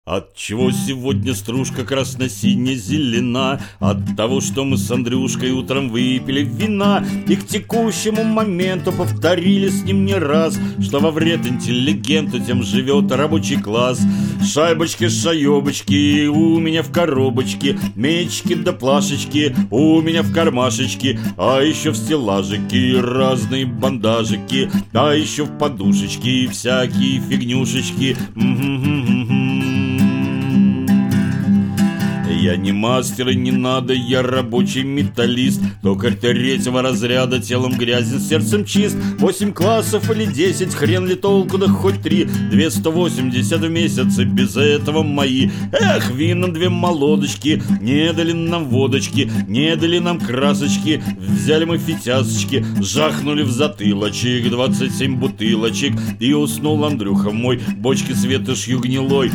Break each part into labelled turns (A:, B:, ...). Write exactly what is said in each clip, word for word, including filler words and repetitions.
A: Отчего сегодня стружка красно-сине-зелена? От того, что мы с Андрюшкой утром выпили вина и к текущему моменту повторили с ним не раз, что во вред интеллигенту тем живет рабочий класс. Шайбочки-шаебочки у меня в коробочке, мечки да плашечки у меня в кармашечке, а еще в стеллажики разные бандажики, а еще в подушечки всякие фигнюшечки. Я не мастер и не надо, я рабочий металлист, токарь третьего разряда, телом грязен, сердцем чист. Восемь классов или десять, хрен ли толку, да хоть три, две сто восемьдесят в месяц, и без этого мои. Эх, вина две молодочки, не дали нам водочки, не дали нам красочки, взяли мы фитясочки, жахнули в затылочек двадцать семь бутылочек, и уснул Андрюха мой, бочки с ветошью гнилой.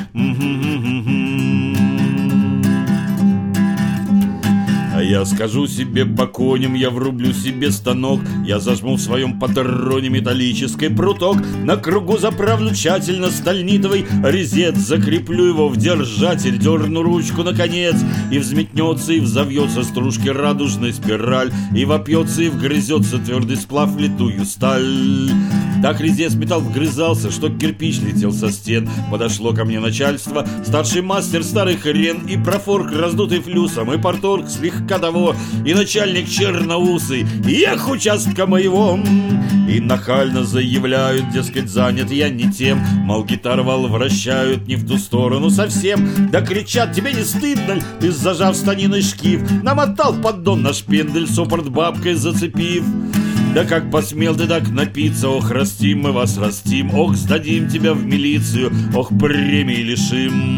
A: А я скажу себе по коням, я врублю себе станок, я зажму в своем патроне металлический пруток, на кругу заправлю тщательно стальнитовый резец, закреплю его в держатель, дерну ручку наконец, и взметнется и взовьется стружки радужной спираль, и вопьется и вгрызется твердый сплав в литую сталь. Так резец металл вгрызался, что кирпич летел со стен. Подошло ко мне начальство, старший мастер старый хрен, и профорк раздутый флюсом, и порторг слегка того, и начальник черноусый, эх, участка моего. И нахально заявляют, дескать, занят я не тем, мол, гитарвал вращают не в ту сторону совсем. Да кричат, тебе не стыдно ль, ты, зажав станиной шкив, намотал поддон на шпиндель, суппорт бабкой зацепив. Да как посмел ты так напиться, ох, растим мы вас, растим, ох, сдадим тебя в милицию, ох, премии лишим.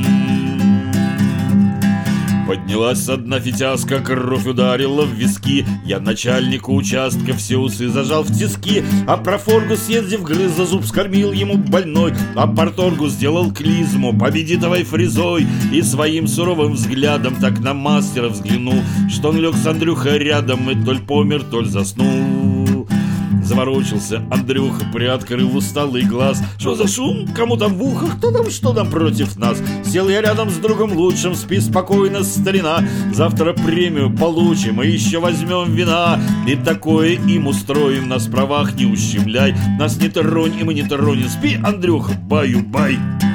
A: Поднялась одна фитяска, кровь ударила в виски, я начальнику участка все усы зажал в тиски, а профоргу съездив грыз за зуб, скормил ему больной, а порторгу сделал клизму победитовой фрезой, и своим суровым взглядом так на мастера взглянул, что он лег с Андрюхой рядом и толь помер, толь заснул. Заворочился Андрюха, приоткрыл усталый глаз. Что за шум? Кому там в ухо? Кто там, что там против нас? Сел я рядом с другом лучшим, спи спокойно, старина, завтра премию получим и еще возьмем вина, и такое им устроим, нас в правах не ущемляй, нас не тронь и мы не тронем. Спи, Андрюха, баю-бай.